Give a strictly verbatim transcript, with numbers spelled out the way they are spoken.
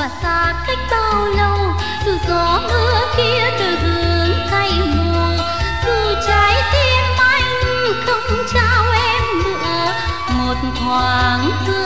và xa cách bao lâu, dù gió mưa kia đổi hướng thay mùa, dù trái tim anh không trao em nữa một thoáng thương.